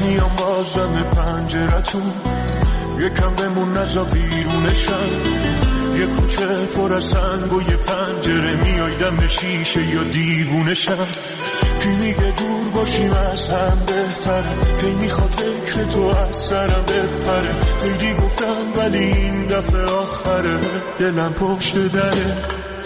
میام بازم پنجرتون، یکم بمون نزا بیرونشم، یه کوچه پر از سنگ و یه پنجره، میای دم شیشه یا دیوونشم. کی میگه دور باشیم از هم بهتره، کی میخواد فکر تو از سرم بپره، خیلی گفتم ولی این دفعه آخره، دلم پشت دره.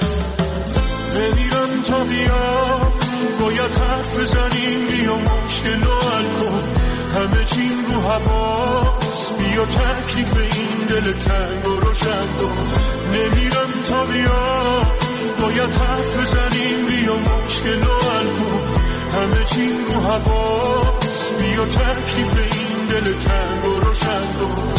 نمیرم تا بیام، باید حرف بزنیم، بیا مشکل و حل کن، همه چیم رو هواست، بیا تکلیف این دل تنگ و روشن کن. نمیرم تا بیام، باید حرف بزنیم، بیا مشکل و حل کن، همه چیم رو هواست، بیا تکلیف این دل تنگ و روشن کن.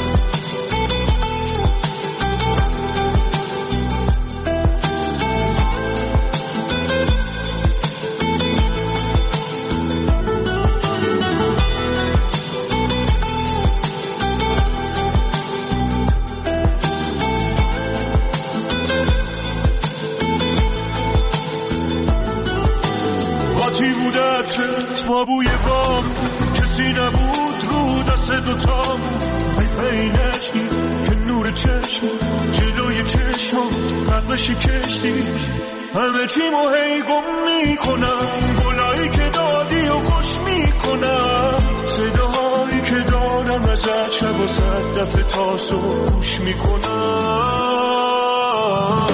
بابوی بام کسی نبود رو دست دوتام، حیفه این عشقی که نور چشم جلوی چشم فرقشی کشتی، همه چیمو هی گم میکنم، گلایی که دادی و خوش میکنم، صداهایی که دارم ازت شب و صد دفعه تا صبح گوش میکنم.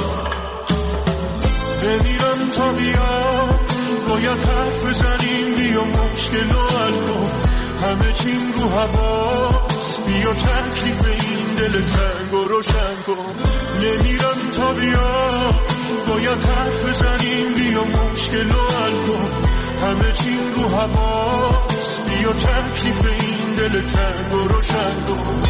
نمیرم تا بیام، باید حرف بزنیم، بیا مشکل و حل کن، همه چیم رو هواست، بیا تکلیف این دل تنگ و روشن کن. نمیرم تا بیام، باید حرف بزنیم، بیا مشکل و حل کن، همه چیم رو هواست، بیا تکلیف این دل تنگ و روشن کن.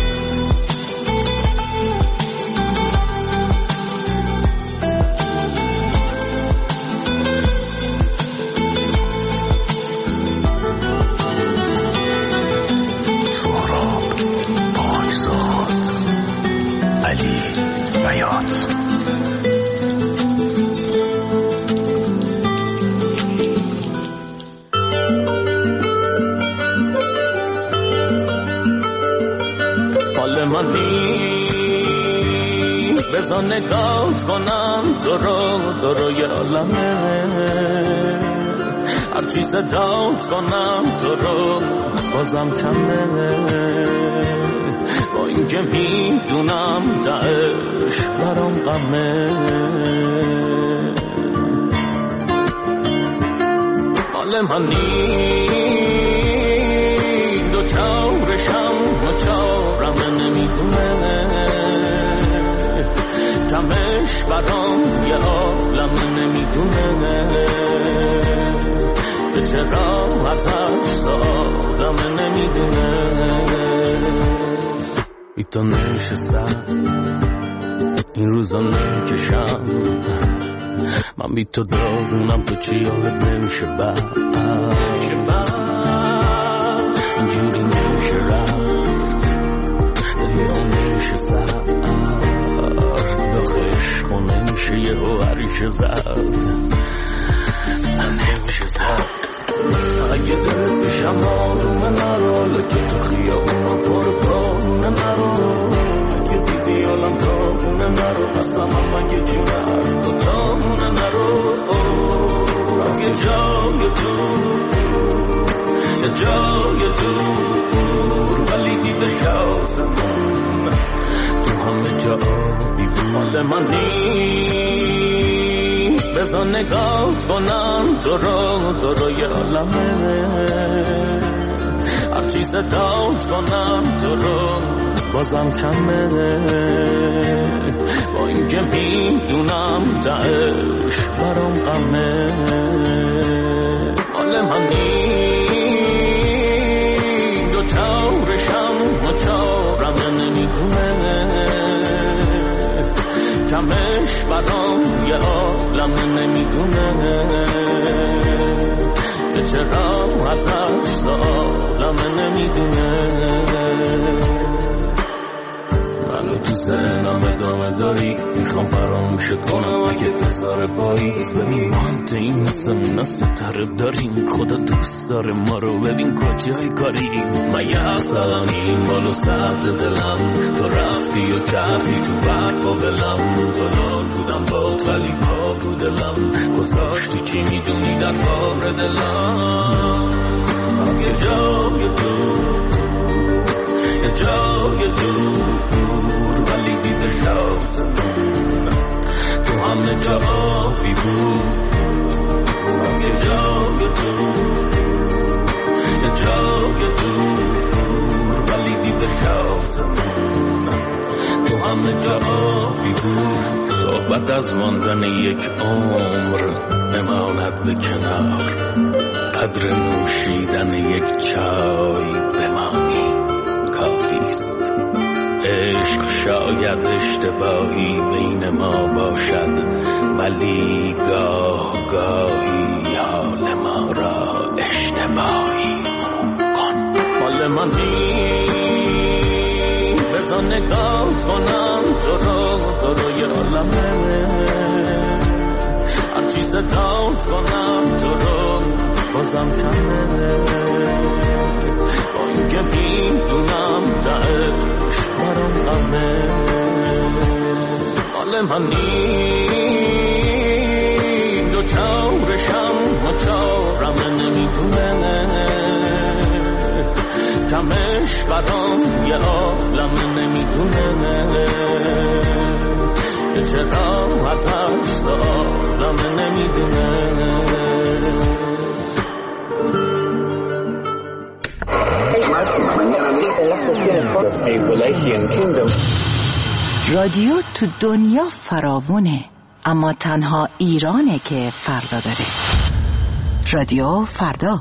بذار نگات کنم تو رو یه عالمه، هرچی صدات کنم تو رو بازم کمه، با این که میدونم تهش برام غمه. حال من نی دو چارشم و چارم نمیدونه، تمش برام یه عالم نمیدونه، به چرا ازش سالم نمیدونه. ای تو نشستم این روزا نکشم، من بی تو دارونم تو چی یادت نمیشه بعد، اینجوری نمیشه رفت، دلی ها نمیشه سر، داخلش ما نمیشه یه رو عریش زد، نمیشه زد. اگه دلت بشم آرومه نرو، لکه تو خیابونا پر بارونه نرو، اگه دیدی عالم کارونه نرو، پس هم اگه جیمه تو تامونه نرو، اگه جای دور ولی دیده شاسمون تو همه جا بیبون. حال من نی بذار نگات کنم تو رو یه عالمه، هرچی صدات کنم تو رو بازم کمه، با این که میدونم تهش برام غمه. حال من نی دو چارشم و چارم نمیدونه، کمش برام یه عالم نمیدونه، به چرا ازش سالم نمیدونه. منو تو ذهنم ادامه لازمه داری، میخوام فراموشت کنم اگه بذاره پاییز. ببین ما هم تیم مثل ستاره داریم، خدا دوست داره ما رو، ببین کجای کاریم. من یه اصلانیم بالو سبز دلم، تو رفتی و چرخی تو برف و بلم. زلال بودم بات ولی کار رو دلم، گذاشتی چی میدونی در کار دلم. یه جای دور ولی دیده شازمون، تو همه جا آبی بود. یه جای دور ولی دیده شازمون، تو همه جا آبی بود. صحبت از ماندن یک عمر بماند به کنار، قدر نوشیدن یک چای بمانی کافیست. عشق شاید اشتباهی بین ما باشد، ولی گاه گاهی حال ما را اشتباهی کن. حال من بذار نگاه کنم تو رو یه عالمه، هرچی صدات کنم تو رو بازم کمه. با اینکه میدونم تهش برام غمه، حال من این دو چارشم و چارم نمیدونه، کمش برام یه عالم نمیدونه، چرا ازش سالم نمیدونه. رادیو تو دنیا فراوونه، اما تنها ایرانه که فردا داره. رادیو فردا.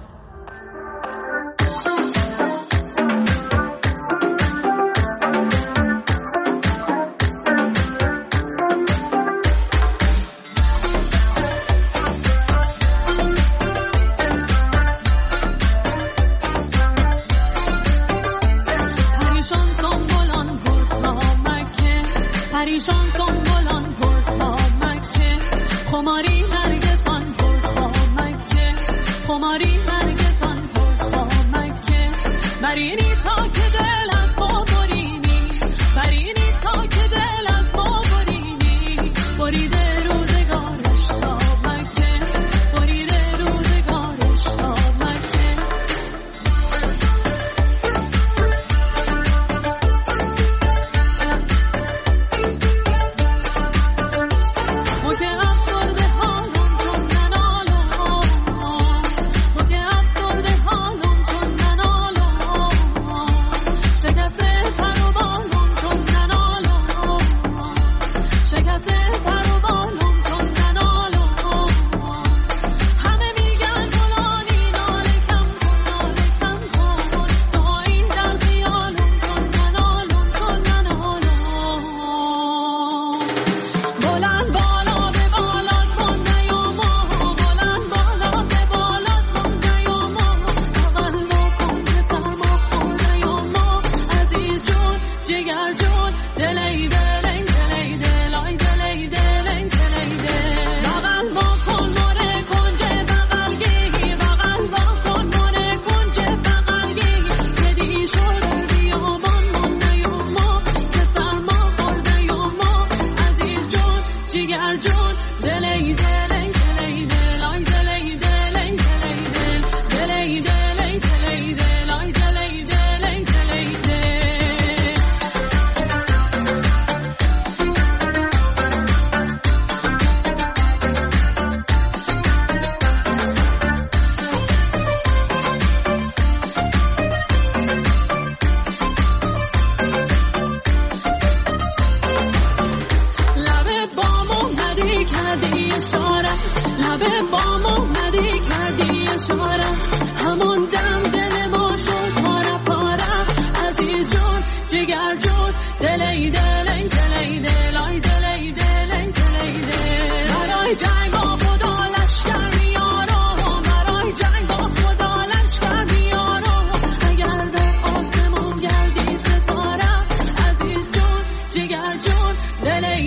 دلی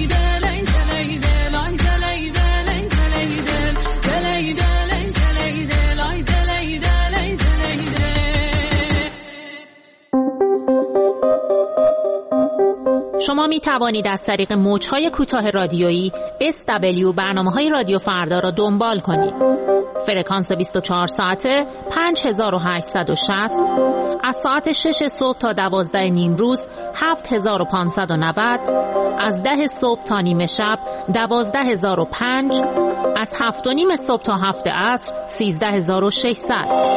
شما می توانید از طریق موج‌های کوتاه رادیویی SW برنامه‌های رادیو فردا را دنبال کنید. فرکانس 24 ساعته 5860، از ساعت 6 صبح تا 12 نیم روز 7590، از 10 صبح تا نیمه شب 12005، از 7 و نیم صبح تا 7 عصر 13600.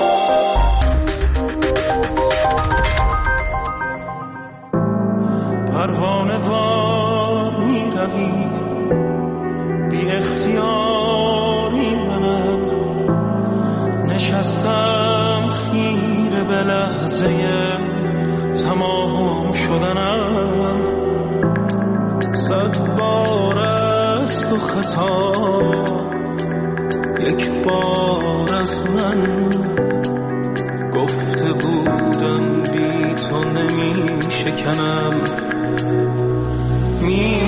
پروانه وار می روی بی اختیاری منم، نشستم خیره به لحظه تمام شدنم. 100 بار از تو خطا، یک بار از من. گفته بودم بی تو نمی شکنم، می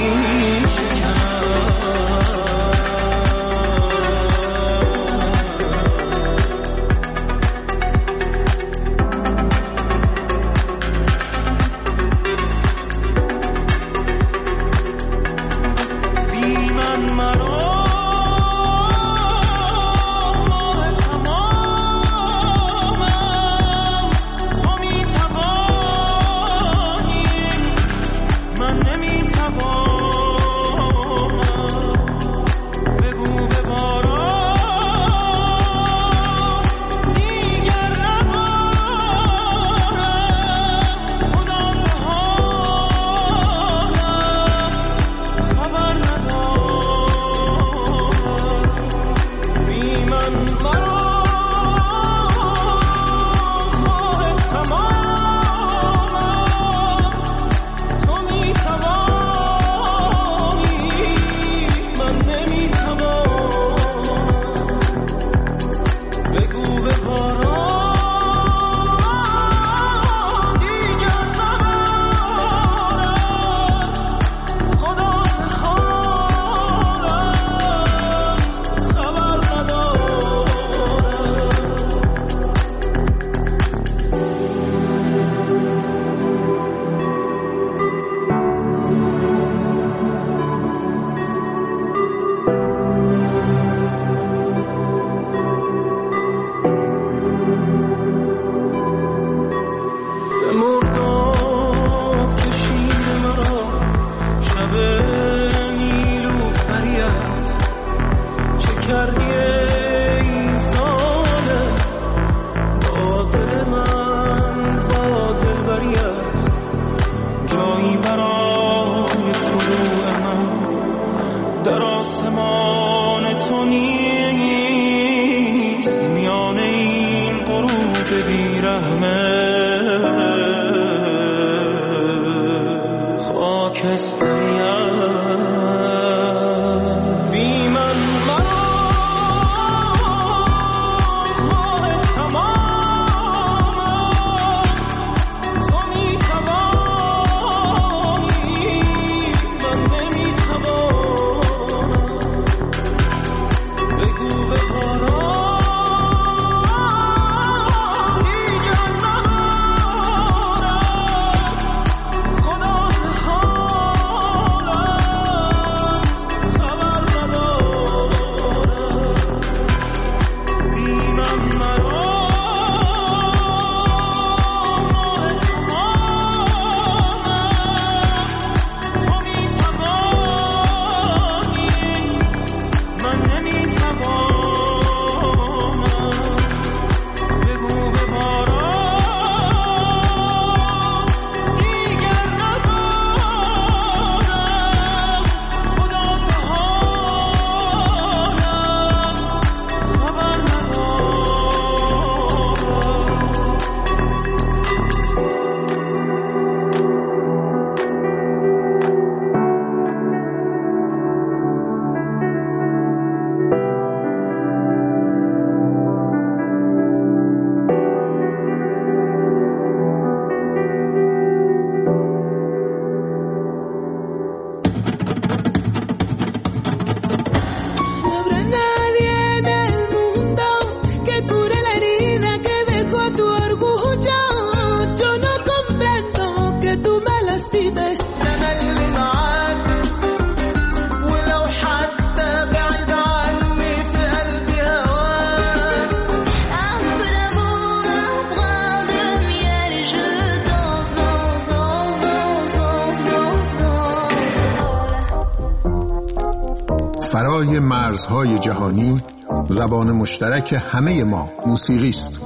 فرای مرزهای جهانی زبان مشترک همه ما موسیقی است.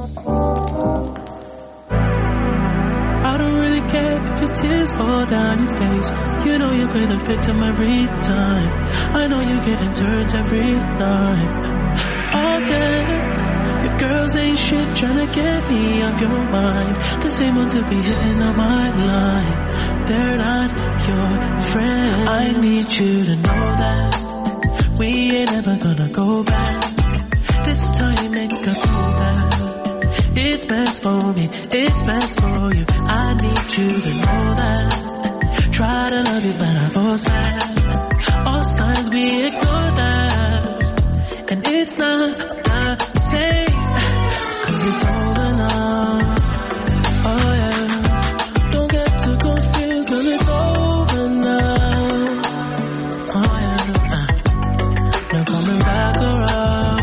Tears fall down your face. You know you play the victim every time. I know you're getting turned every night. All day, your girls ain't shit trying to get me off your mind. The same ones who be hitting on my line. They're not your friend. I need you to know that we ain't ever gonna go back. This time ain't got so bad. It's best for me, it's best for you. I need you to know that. Try to love you but I force that. All signs we ignore that. And it's not the same, 'cause it's over now. Oh yeah, don't get too confused when it's over now. Oh yeah, no coming back around.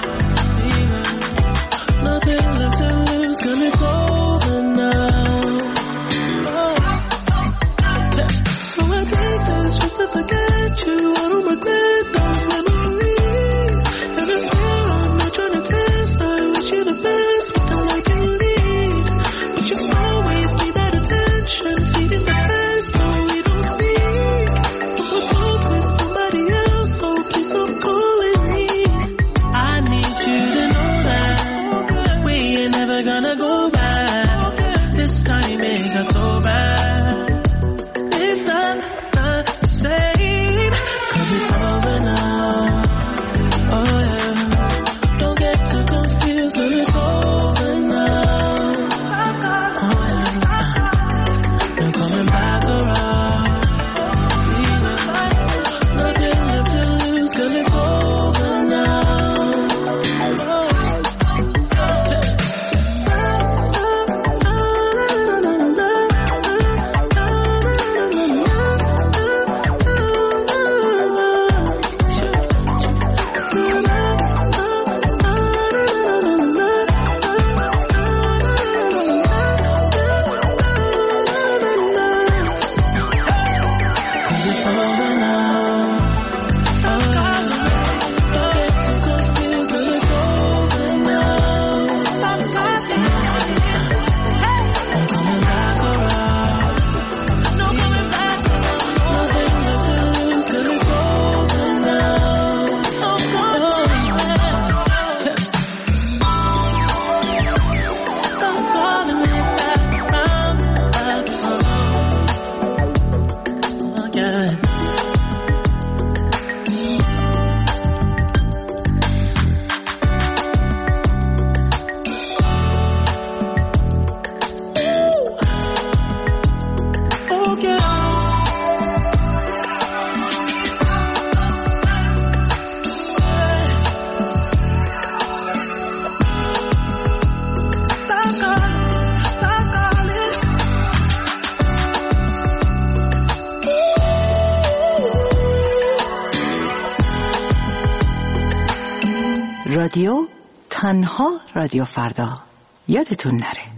Nothing left to lose 'cause it's over now. Oh. So I take this just to forget you. I don't regret those memories. And I swear I'm not trying to test. I wish you the best, but then I can leave. But you always need that attention, feeding the best, but we don't speak. But we're both with somebody else, so please stop calling me. I need you to know that we ain't never gonna go back. This time it got so bad. It's not the same, 'cause it's over now. Oh yeah, don't get too confused when it's over now. Oh yeah, no coming back around. Nothing left to lose 'cause it's over now. رادیو تنها رادیو فردا، یادتون نره.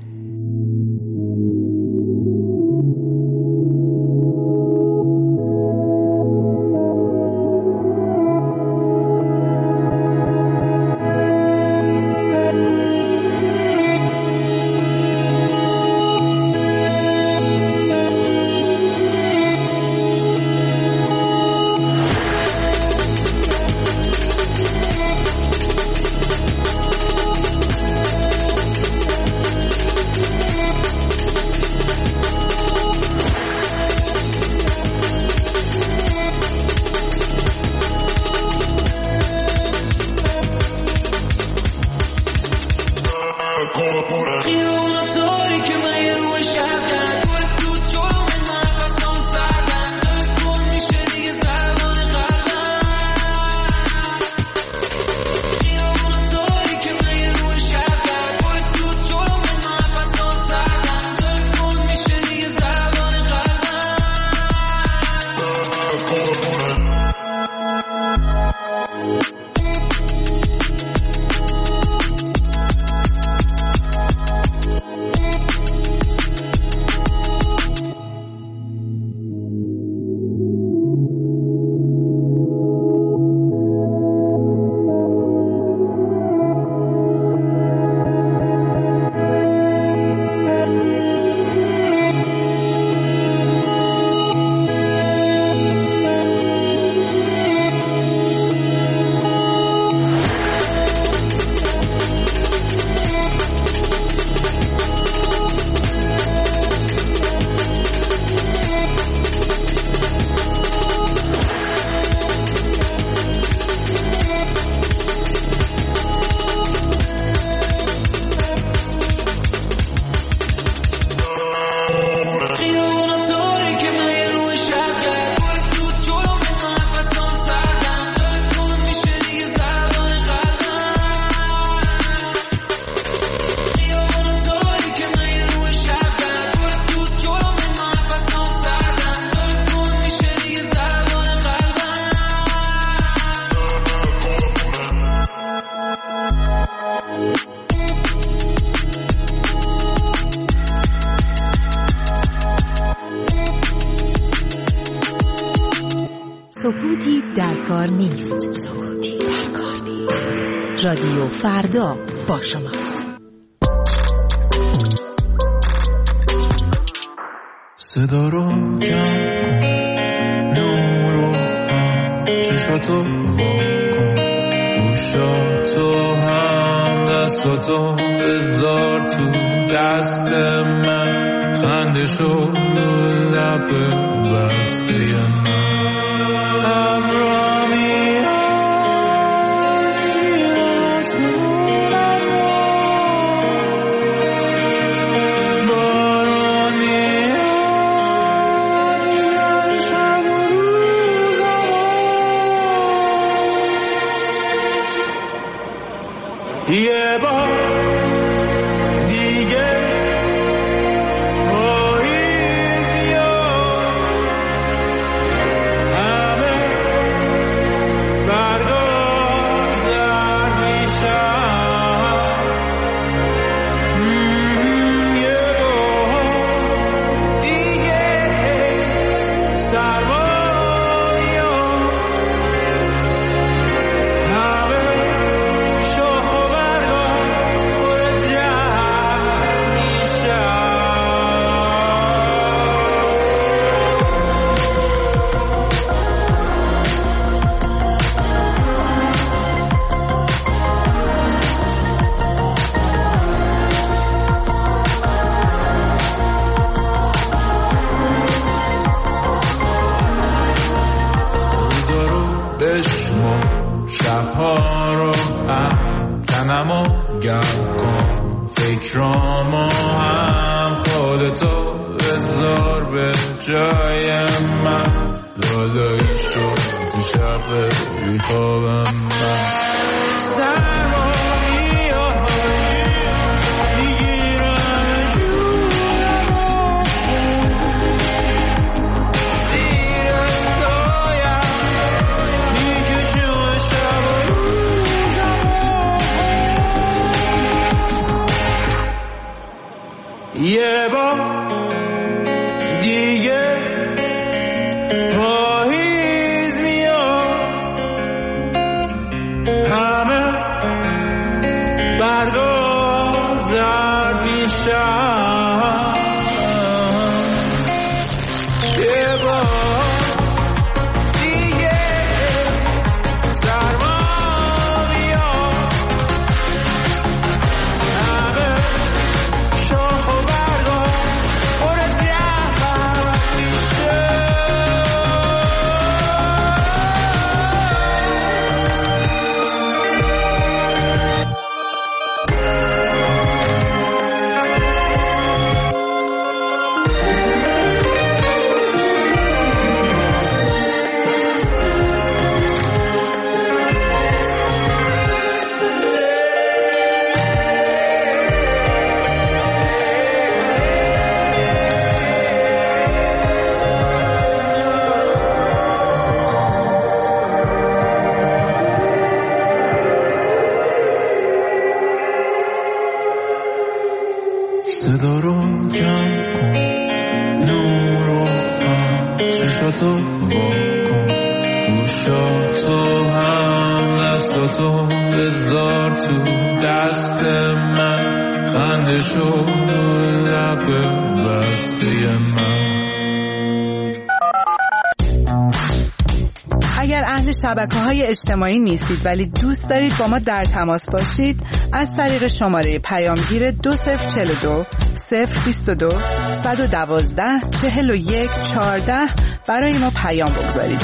سکوتی در کار نیست. رادیو فردا با شماست. صدا رو کم کن، نور رو چشاتو وا کن، گوشاتو هم دستاتو بذار تو دست من، خندشو لب بسته من. یه بار دیگه پاییز میاد، همه برگا زرد میشن. یه بار دیگه سرما میاد، همه شاخ بشمو شبها رو تنمو گرم کن، فکرامو هم خودتو بذار به جای من، لالایی شد تو شب بیخوابم من. سرما میاد میگیرم جونمو، زیر سایه میکشم شب و روزمو. یه بار دیگه پاییز میاد، همه برگا زرد میشن. یه بار دیگه سرما میاد، همه شاخ و برگا پر زهر میشه. صدا رو کم کن، نور رو چشاتو وا کن، گوشاتو هم دستاتو بذار تو دست من، خندشو لب بسته من. اگر اهل شبکه‌های اجتماعی نیستید ولی دوست دارید با ما در تماس باشید، از طریق شماره پیامگیر 2042 022 112 41 14 برای ما پیام بگذارید.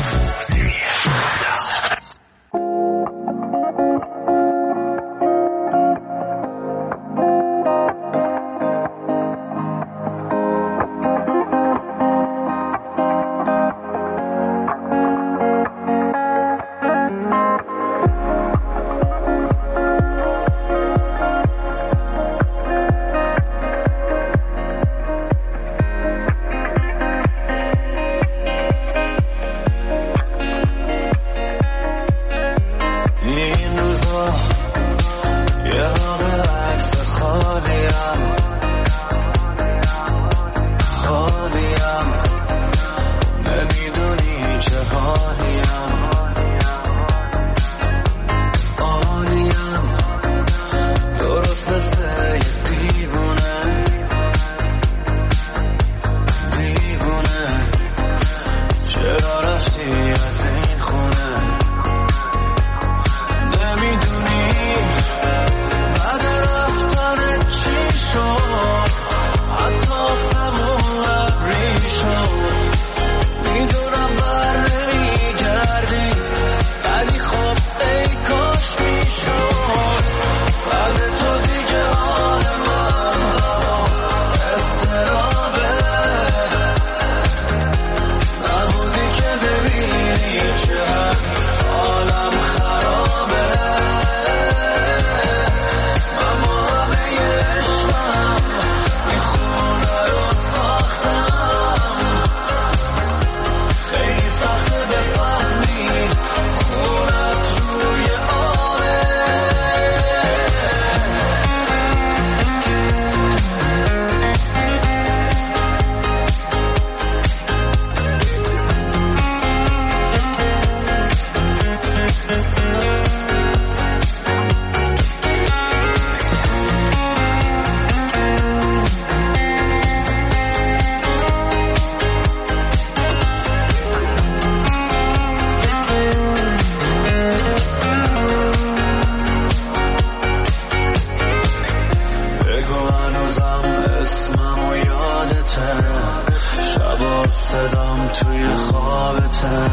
صدام توی خوابته،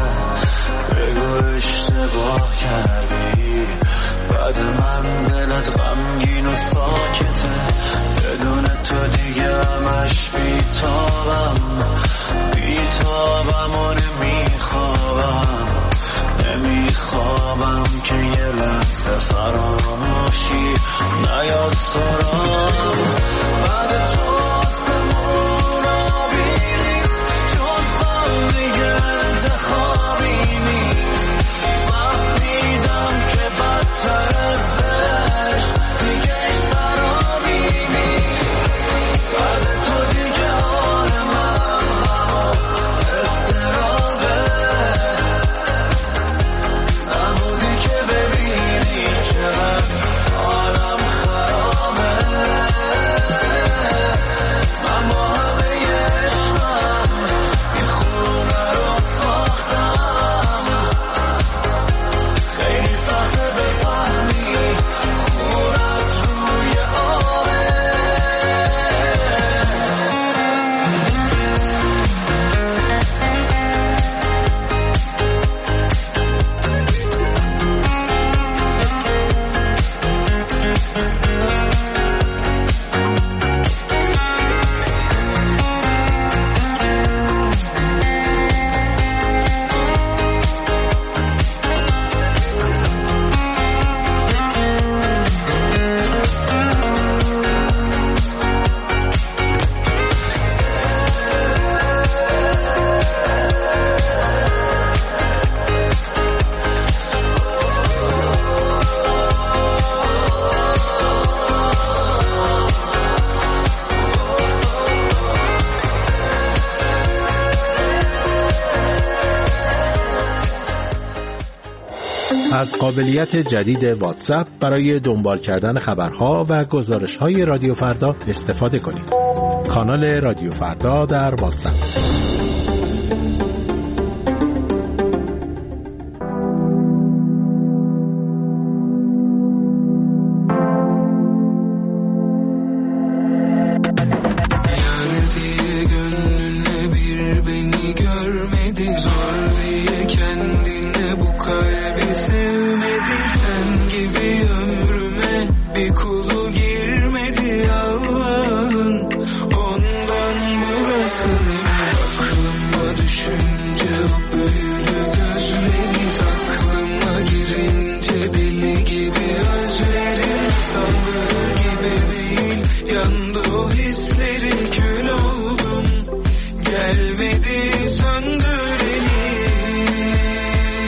بگو اشتباه کردی، بعد من دلت غمگین و ساکته، بدون تو دیگه همش بیتابم و نمیخوابم که یه لحظه فراموشی نیاد سرام. بعد تو آسمون آبی نیست، جز غم دیگه انتخابی نیست، فهمیدم که بدتر از عشق دیگه سرابی نیست. بعد تو دیگه حال من استرابه، نبودی که ببینی چقدر حالم خرابه. من با همه عشقم این خونه رو ساختم، خیلی سخته بفهمی خونت روی آبه. از قابلیت جدید واتساپ برای دنبال کردن خبرها و گزارش‌های رادیو فردا استفاده کنید. کانال رادیو فردا در واتساپ.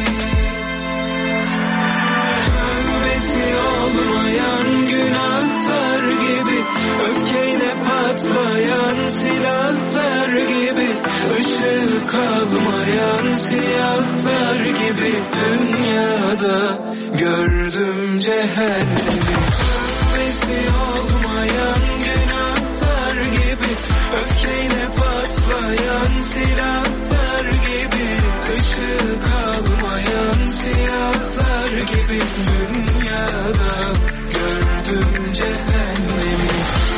Günahtan silahlar gibi dünyada gördüm cehennemi. Sesi olmayan günahlar gibi, öfkeyle patlayan silahlar gibi, ışığı kalmayan siyahlar gibi dünyada gördüm cehennemi.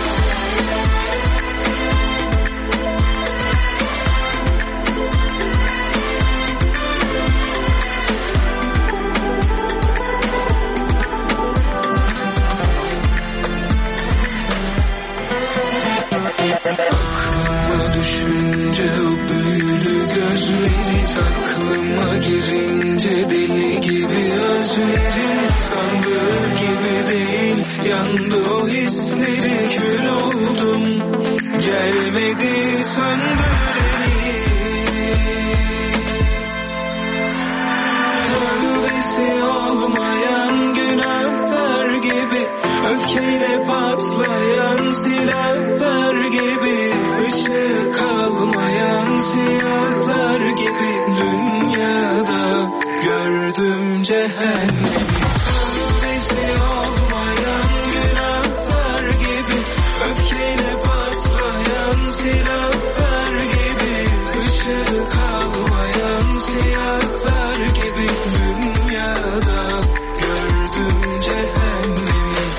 Aklıma düşünce o büyülü gözlerin, aklıma girince deli gibi özlerin, sandığı gibi değil yandı o hisleri, kül oldum gelmedi söndüreni. Tövbesi olmayan günahlar gibi, öfkeyle patlayan silahlar gibi, ışığı kalmayan siyahlar gibi dünyada gördüm cehennemi. Tövbesi olmayan günahlar gibi, öfkeyle patlayan silahlar gibi, ışığı kalmayan siyahlar gibi dünyada gördüm cehennemi.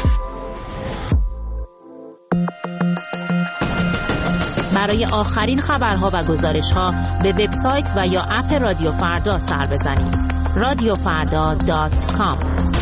برای آخرین خبرها و گزارش‌ها به وبسایت و یا اپ رادیو فردا سر بزنید. radiofarda.com.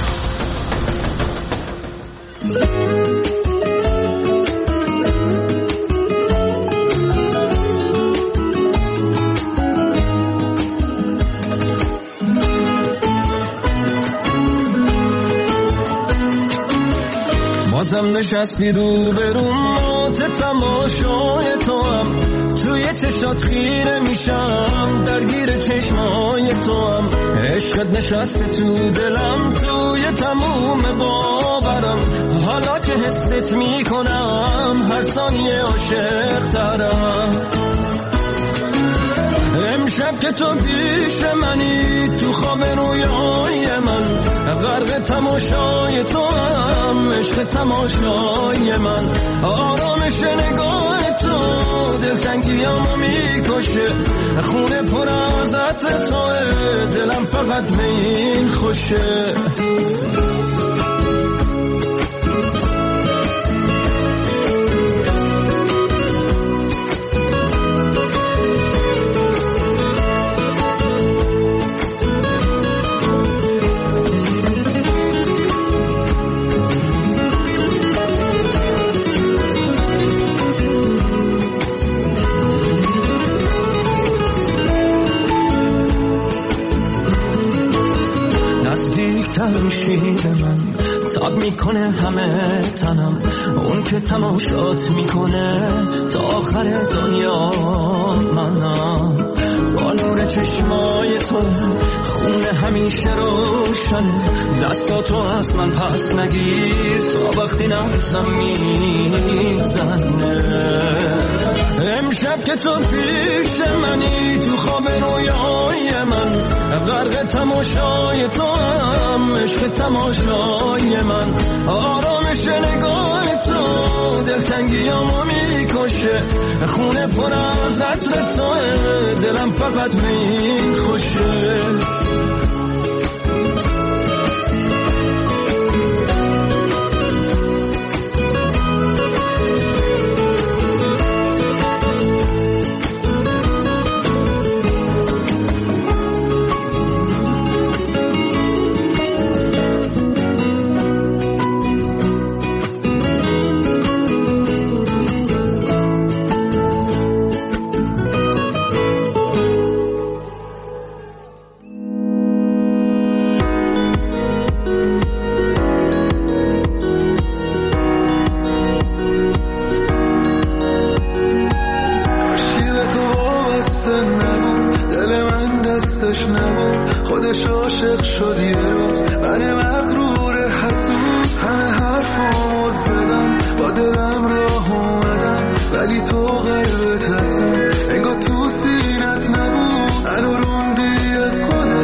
بازم نشستی رو بروم تماشای تو هم، توی چشات خیره میشم درگیر چشمای تو هم، عشقت نشسته تو دلم توی تموم باورم، حالا که حست میکنم هر ثانیه عاشق ترم. امشب که تو پیش منی تو خواب رویای من، غرق تماشای تو هم، عشق تماشای من، آرامش نگاه تو دلتنگیامو میکشه، خونه پر از عطر توه دلم فقط به این خوشه. میشی به من تاب میکنه همه تنم، اون که تماشات میکنه تا آخر دنیا منم، با نور چشمای تو خونه همیشه روشن، دستاتو از من پس نگیر تا وقتی نبزم میزنه. امشب که تو پیش منی تو خواب رویای من، غرق تماشای تو هم، عشق تماشای من، آرامش نگاه تو دلتنگیامو میکشه، خونه پر از عطر توه دلم فقط به این خوشه. قلبت هستم انگار تو سینت نبود، الو روندی از خودت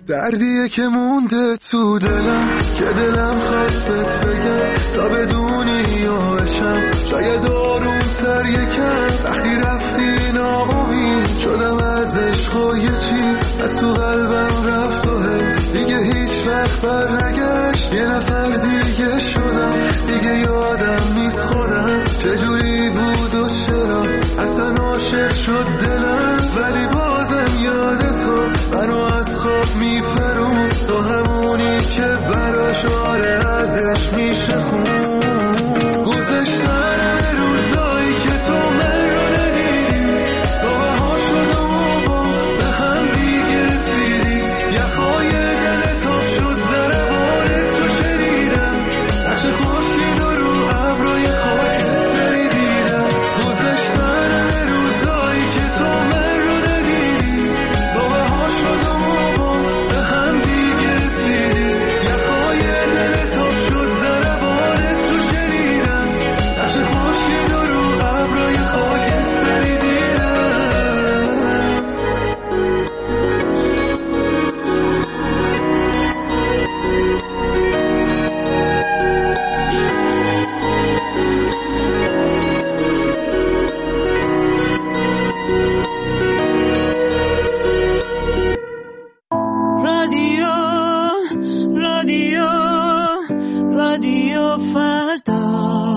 دردیه که مونده تو دلم که دلم خواست بهت بگم تا بدونی یاشم شاید آروم‌تر یکم وقتی رفتی ناامید شدم از عشق و یه چیز از تو قلبم رفت و دیگه هیچ وقت بر نگشت یه نفر دیگه شدم دیگه یادم نیست خودم چجوری بود و چرا اصلا عاشق شد دلم ولی بازم یاد تو منو از خواب میپرون تو همونی که براش آره ازش میشه خون گذشتن روزایی که تو من رو ندیدی گوه ها شدم و باز به هم دیگه رسیدی یخهای دل تاب شد ضربان تو شنیدم نقش خورشید و رو ابرای خاکستری دیدم گذشتن روزایی که تو من رو ندیدی گوه ها شدم و باز به هم دیگه رسیدی یخهای دل تاب شد ضربان تو شنیدم نقش خورشید و رو ابرای خاکستری دیدم رادیو رادیو رادیو فردا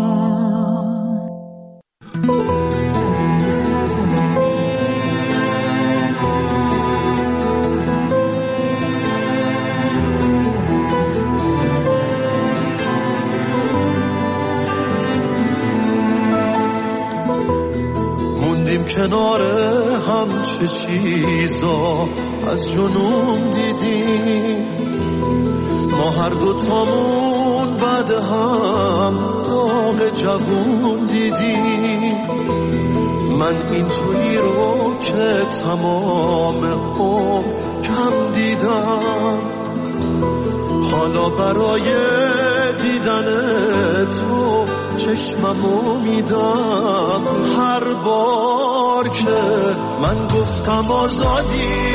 موندیم کنار هم چه چیزا از جنون دیدیم ما هر دوتامون بعد هم داغ جوون دیدیم من این تویی رو که تمام عمر کم دیدم حالا برای دیدن تو چشممو میدم هر بار که من گفتم آزادی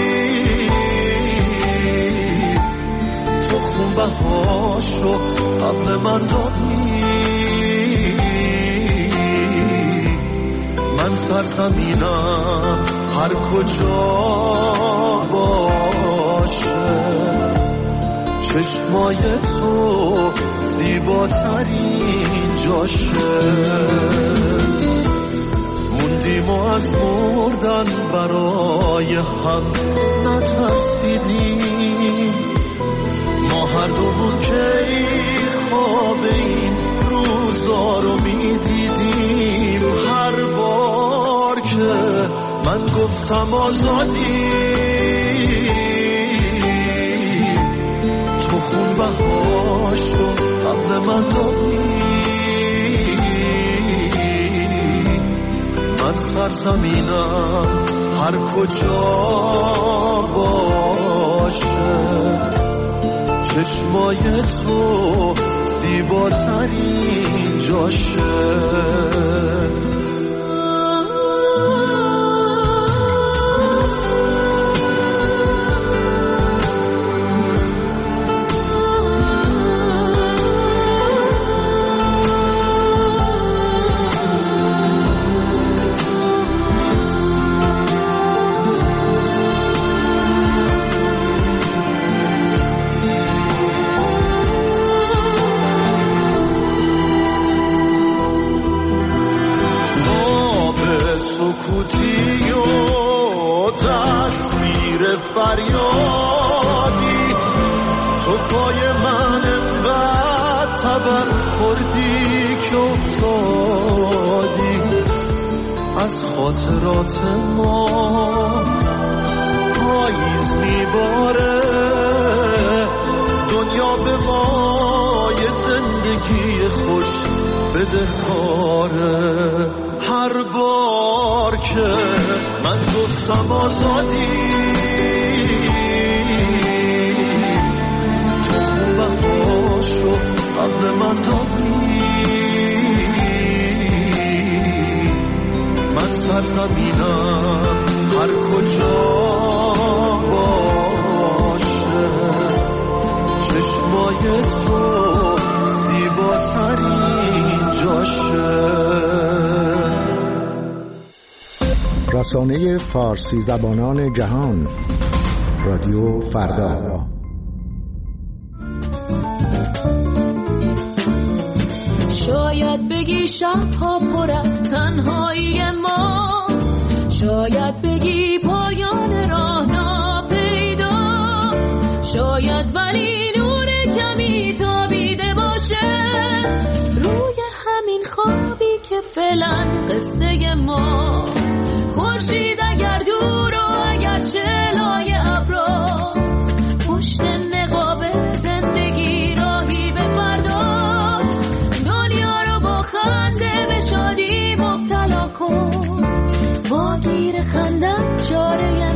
تو خون بهاشو قبل من دادی من سرزمینم هر کجا باشه چشمای تو زیباترین جاشه موندیم و از مردن برای هم نترسیدیم ما هر دومون که خواب این روزا رو میدیدیم هر بار که من گفتم آزادی تو خون بهاشو قبل من دادی من سرزمینم هر کجا باشه چشمای تو زیباترین جاشه سکوتی و تصویر فریادی تو پای من انقدر تبر خوردی که افتادی از خاطرات ما پاییز میباره دنیا به ما یه زندگی خوش بدهکاره هر بار که من گفتم آزادی تو خوبم باشو قبل من دادی من سرزمینم هر کجا باشه چشمای تو زیباترین جاشه. رسانه فارسی زبانان جهان، رادیو فردا. شاید بگی شبها پر از تنهایی ما، شاید بگی پایان راه ناپیداست، شاید ولی نور کمی تابیده باشه روی همین خوابی که فعلا قصه ماست. خورشید اگر دور و اگر چلای ابراست، پشت نقاب زندگی راهی به فرداست. دنیا رو با خنده به شادی مبتلا کن، با گیر خندت چاره